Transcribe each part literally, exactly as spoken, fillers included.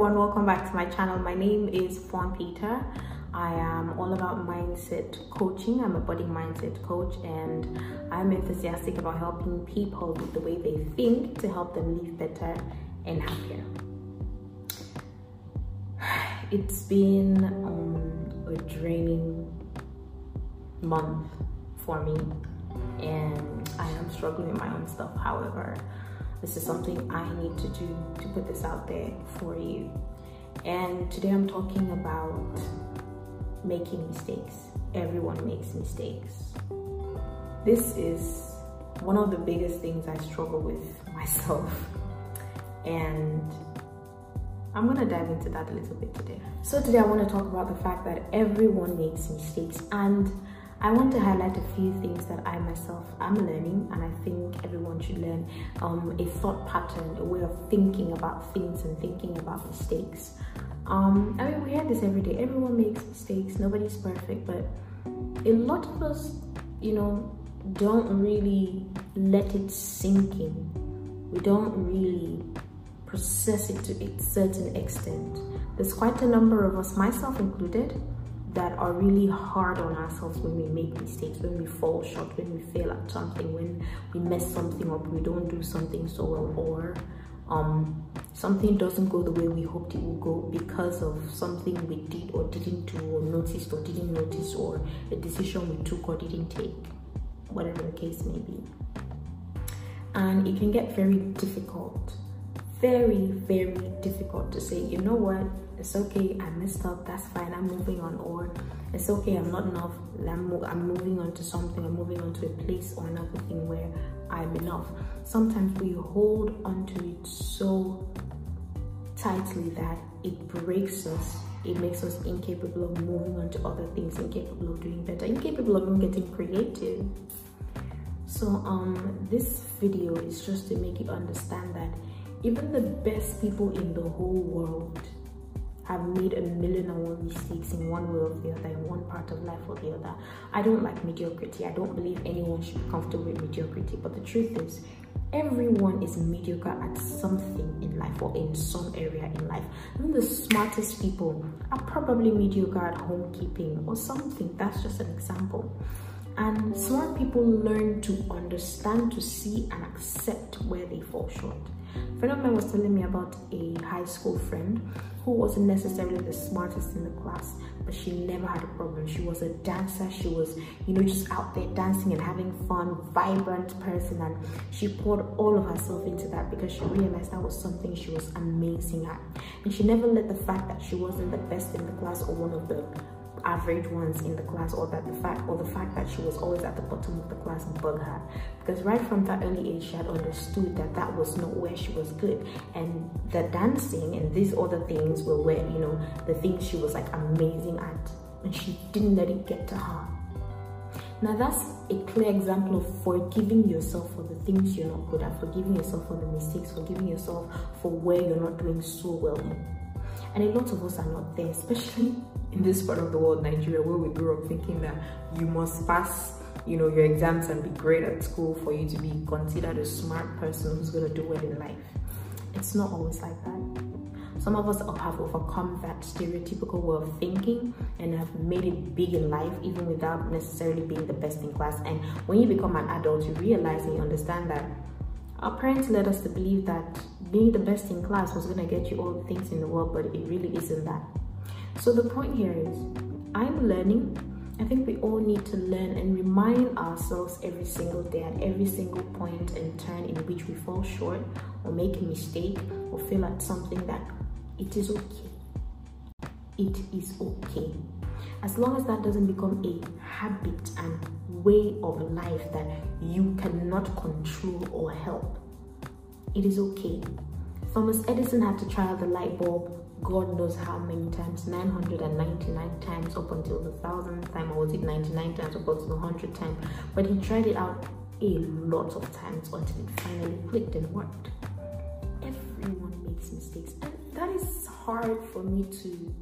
everyone, welcome back to my channel. My name is Fawn Peter. I am all about mindset coaching. I'm a budding mindset coach, and I'm enthusiastic about helping people with the way they think to help them live better and happier. It's been um, a draining month for me, and I am struggling with my own stuff. However, this is something I need to do to put this out there for you. And today I'm talking about making mistakes. Everyone makes mistakes. This is one of the biggest things I struggle with myself, and I'm gonna dive into that a little bit today. So today I want to talk about the fact that everyone makes mistakes, and I want to highlight a few things that I myself am learning, and I think everyone should learn um, a thought pattern, a way of thinking about things and thinking about mistakes. Um, I mean, we hear this every day. Everyone makes mistakes. Nobody's perfect, but a lot of us, you know, don't really let it sink in. We don't really process it to a certain extent. There's quite a number of us, myself included, that are really hard on ourselves when we make mistakes, when we fall short, when we fail at something, when we mess something up, we don't do something so well, or um, something doesn't go the way we hoped it would go because of something we did or didn't do, or noticed or didn't notice, or a decision we took or didn't take, whatever the case may be. And it can get very difficult, very, very difficult to say, you know what, it's okay, I messed up, that's fine, I'm moving on, or it's okay, I'm not enough, I'm, mo I'm moving on to something, I'm moving on to a place or another thing where I'm enough. Sometimes we hold onto it so tightly that it breaks us. It makes us incapable of moving on to other things, incapable of doing better, incapable of even getting creative. So um, this video is just to make you understand that even the best people in the whole world have made a million and one mistakes in one way or the other, in one part of life or the other. I don't like mediocrity. I don't believe anyone should be comfortable with mediocrity, but the truth is, everyone is mediocre at something in life or in some area in life. Even the smartest people are probably mediocre at homekeeping or something. That's just an example. And smart people learn to understand, to see and accept where they fall short. A friend of mine was telling me about a high school friend who wasn't necessarily the smartest in the class, but she never had a problem. She was a dancer. She was, you know, just out there dancing and having fun, vibrant person, and she poured all of herself into that because she realized that was something she was amazing at. And she never let the fact that she wasn't the best in the class or one of the average ones in the class, or that the fact or the fact that she was always at the bottom of the class bug her, because right from that early age she had understood that that was not where she was good, and the dancing and these other things were where, you know, the things she was like amazing at, and she didn't let it get to her. Now that's a clear example of forgiving yourself for the things you're not good at, forgiving yourself for the mistakes, forgiving yourself for where you're not doing so well in. And a lot of us are not there, especially in this part of the world, Nigeria, where we grew up thinking that you must pass, you know, your exams and be great at school for you to be considered a smart person who's going to do well in life. It's not always like that. Some of us have overcome that stereotypical way of thinking and have made it big in life, even without necessarily being the best in class. And when you become an adult, you realize and you understand that our parents led us to believe that being the best in class was going to get you all the things in the world, but it really isn't that. So the point here is, I'm learning. I think we all need to learn and remind ourselves every single day, at every single point and turn in which we fall short or make a mistake or fail at something, that it is okay. It is okay. As long as that doesn't become a habit and way of life that you cannot control or help, it is okay. Thomas Edison had to try the light bulb God knows how many times, nine hundred ninety-nine times up until the thousandth time, or was it ninety-nine times up until the hundredth time? But he tried it out a lot of times until it finally clicked and worked. Everyone makes mistakes, and that is hard for me to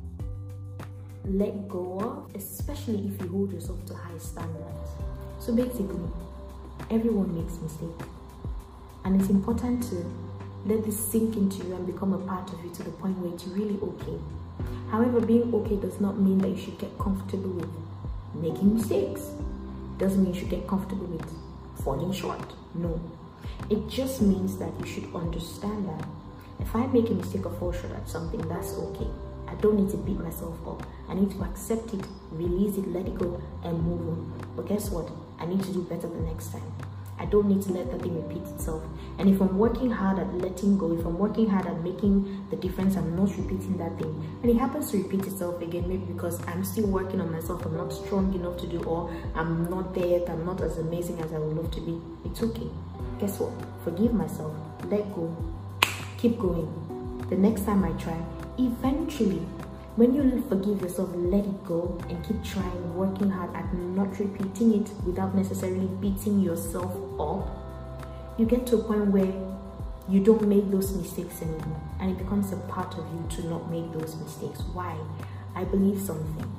let go of, especially if you hold yourself to high standards. So basically, everyone makes mistakes, and it's important to Let this sink into you and become a part of you to the point where it's really okay. However, being okay does not mean that you should get comfortable with making mistakes. Doesn't mean you should get comfortable with falling short. No. It just means that you should understand that if I make a mistake or fall short at something, that's okay. I don't need to beat myself up. I need to accept it, release it, let it go, and move on. But guess what? I need to do better the next time. I don't need to let that thing repeat itself. And if I'm working hard at letting go, if I'm working hard at making the difference, I'm not repeating that thing, and it happens to repeat itself again, maybe because I'm still working on myself, I'm not strong enough to do, or I'm not there yet, I'm not as amazing as I would love to be, it's okay. Guess what? Forgive myself, let go, keep going. The next time I try, eventually, when you forgive yourself, let it go, and keep trying, working hard at not repeating it without necessarily beating yourself up, you get to a point where you don't make those mistakes anymore, and it becomes a part of you to not make those mistakes. Why? I believe something.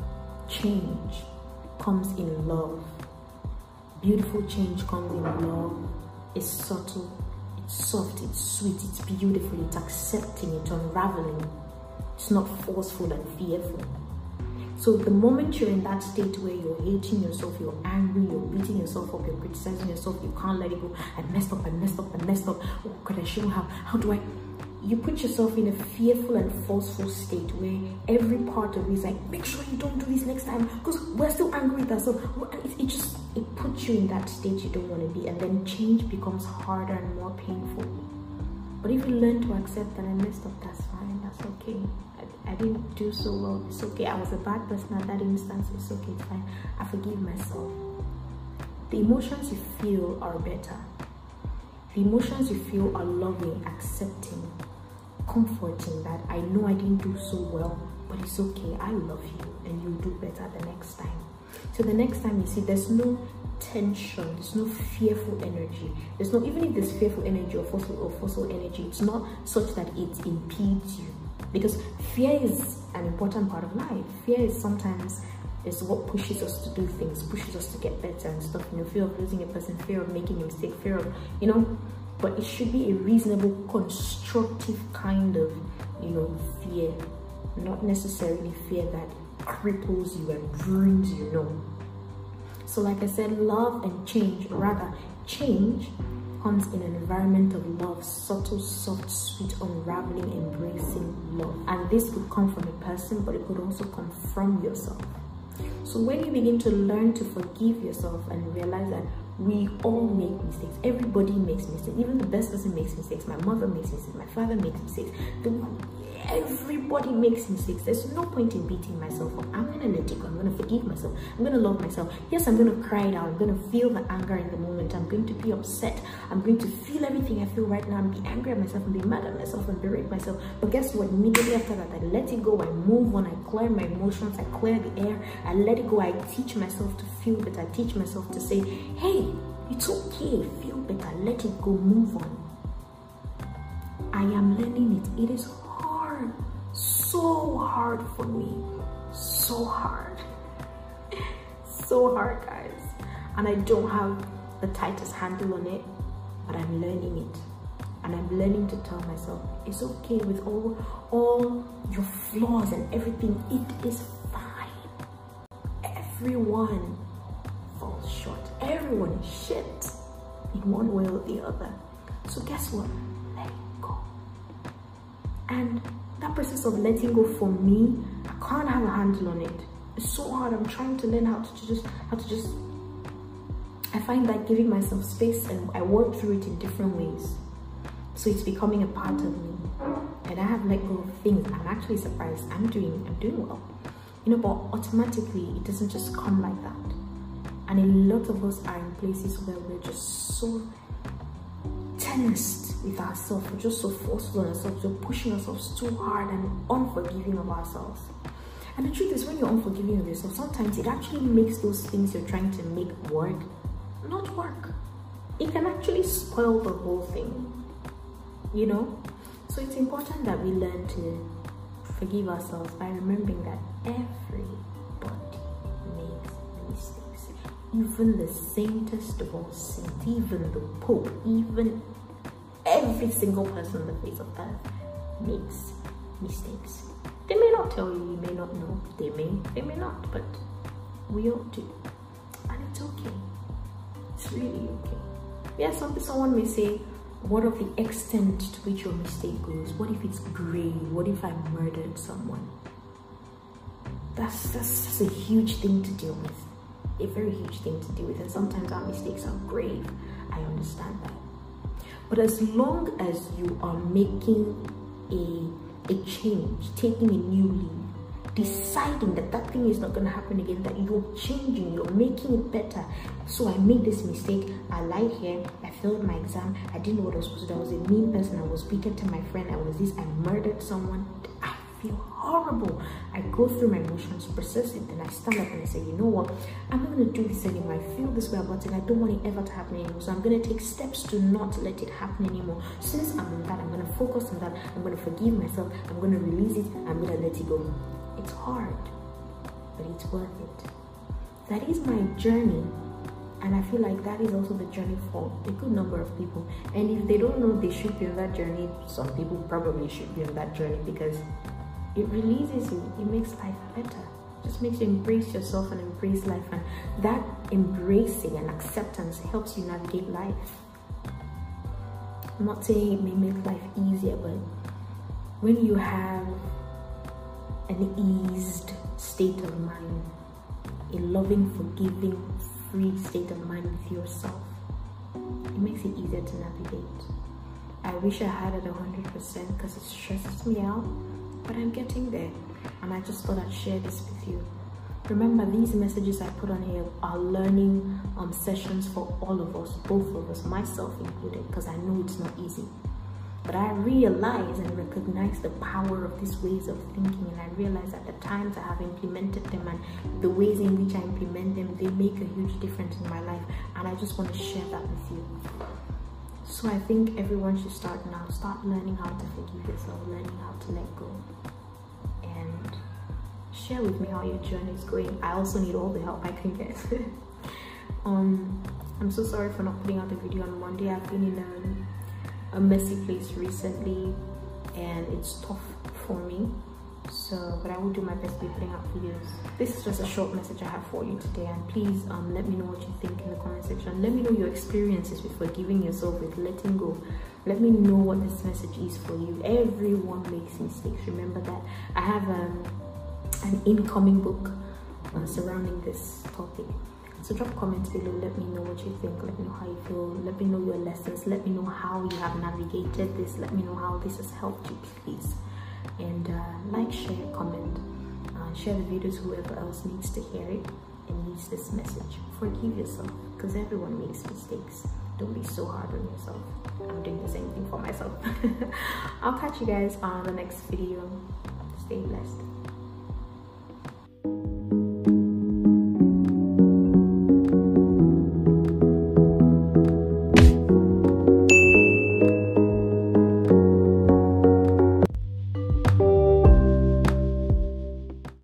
Change comes in love. Beautiful change comes in love. It's subtle, it's soft, it's sweet, it's beautiful, it's accepting, it's unraveling. It's not forceful and fearful. So the moment you're in that state where you're hating yourself, you're angry, you're beating yourself up, you're criticizing yourself, you can't let it go, I messed up, I messed up, I messed up, oh God, I shouldn't have, how do I? You put yourself in a fearful and forceful state where every part of you is like, make sure you don't do this next time, because we're still angry with ourselves. It, it just, it puts you in that state you don't want to be, and then change becomes harder and more painful. But if you learn to accept that I messed up, that's fine, that's okay. I, I didn't do so well, it's okay. I was a bad person at that instance, it's okay, it's fine. I forgive myself. The emotions you feel are better. The emotions you feel are loving, accepting, comforting, that I know I didn't do so well, but it's okay, I love you, and you'll do better the next time. So the next time you see, there's no tension, there's no fearful energy, there's no, even if there's fearful energy or forceful or forceful energy, it's not such that it impedes you, because fear is an important part of life. Fear is sometimes is what pushes us to do things, pushes us to get better and stuff, you know, fear of losing a person, fear of making a mistake, fear of, you know, but it should be a reasonable, constructive kind of, you know, fear, not necessarily fear that cripples you and ruins you, no. So like I said, love and change, rather change comes in an environment of love, subtle, soft, sweet, unraveling, embracing love. And this could come from a person, but it could also come from yourself. So when you begin to learn to forgive yourself and realize that we all make mistakes, everybody makes mistakes, even the best person makes mistakes, my mother makes mistakes, my father makes mistakes, the, everybody makes mistakes. There's no point in beating myself up. I'm gonna let it go, I'm gonna forgive myself, I'm gonna love myself. Yes, I'm gonna cry it out, I'm gonna feel the anger in the moment, I'm going to be upset, I'm going to feel everything I feel right now, and be angry at myself and be mad at myself and berate myself. But guess what? Immediately after that, I let it go, I move on, I clear my emotions, I clear the air, I let it go, I teach myself to feel better, I teach myself to say, hey, it's okay, feel better, let it go, move on. I am learning it. It is hard, so hard for me, so hard, so hard, guys. And I don't have the tightest handle on it, but I'm learning it. And I'm learning to tell myself, it's okay with all, all your flaws and everything, it is fine. Everyone falls short. Everyone is shit in one way or the other. So guess what? Let it go. And that process of letting go for me, I can't have a handle on it. It's so hard. I'm trying to learn how to just how to just I find that giving myself space, and I work through it in different ways. So it's becoming a part of me. And I have let go of things. I'm actually surprised. I'm doing I'm doing well. You know, but automatically it doesn't just come like that. And a lot of us are in places where we're just so tensed with ourselves, we're just so forceful on ourselves, we're pushing ourselves too hard and unforgiving of ourselves. And the truth is, when you're unforgiving of yourself, sometimes it actually makes those things you're trying to make work not work. It can actually spoil the whole thing, you know? So it's important that we learn to forgive ourselves by remembering that everybody makes mistakes. Even the saintest of all saints, even the Pope, even every single person on the face of earth makes mistakes. They may not tell you, you may not know, they may, they may not, but we all do. And it's okay. It's really okay. Yeah, some, someone may say, what of the extent to which your mistake goes? What if it's grave? What if I murdered someone? That's, that's, that's a huge thing to deal with. A very huge thing to deal with. And sometimes our mistakes are grave. I understand that. But as long as you are making a, a change, taking a new leave, deciding that that thing is not going to happen again, that you're changing, you're making it better. So I made this mistake, I lied here, I failed my exam, I didn't know what I was supposed to do, I was a mean person, I was wicked to my friend, I was this, I murdered someone. I feel horrible. I go through my emotions, process it, then I stand up and I say, you know what, I'm not going to do this anymore. I feel this way about it, I don't want it ever to happen anymore, so I'm going to take steps to not let it happen anymore. Since I'm in that, I'm going to focus on that, I'm going to forgive myself, I'm going to release it, I'm going to let it go. It's hard, but it's worth it. That is my journey, and I feel like that is also the journey for a good number of people. And if they don't know they should be on that journey, some people probably should be on that journey, because it releases you, it makes life better. It just makes you embrace yourself and embrace life, and that embracing and acceptance helps you navigate life. I'm not saying it may make life easier, but when you have an eased state of mind, a loving, forgiving, free state of mind with yourself, it makes it easier to navigate. I wish I had it one hundred percent because it stresses me out, but I'm getting there, and I just thought I'd share this with you. Remember, these messages I put on here are learning um, sessions for all of us, both of us, myself included, because I know it's not easy. But I realize and recognize the power of these ways of thinking, and I realize at the times I have implemented them and the ways in which I implement them, they make a huge difference in my life, and I just want to share that with you. So I think everyone should start now. Start learning how to forgive yourself, learning how to let go, and share with me how your journey is going. I also need all the help I can get. um, I'm so sorry for not putting out the video on Monday. I've been in a a messy place recently, and it's tough for me, so but I will do my best to be putting out videos. This is just a short message I have for you today, and please um let me know what you think in the comment section. Let me know your experiences with forgiving yourself, with letting go. Let me know what this message is for you. Everyone makes mistakes, remember that. I have um, an incoming book uh, surrounding this topic. So drop comments below, let me know what you think, let me know how you feel, let me know your lessons, let me know how you have navigated this, let me know how this has helped you, please. And uh, like, share, comment, uh, share the videos, whoever else needs to hear it and needs this message. Forgive yourself, because everyone makes mistakes. Don't be so hard on yourself. I'm doing the same thing for myself. I'll catch you guys on the next video. Stay blessed.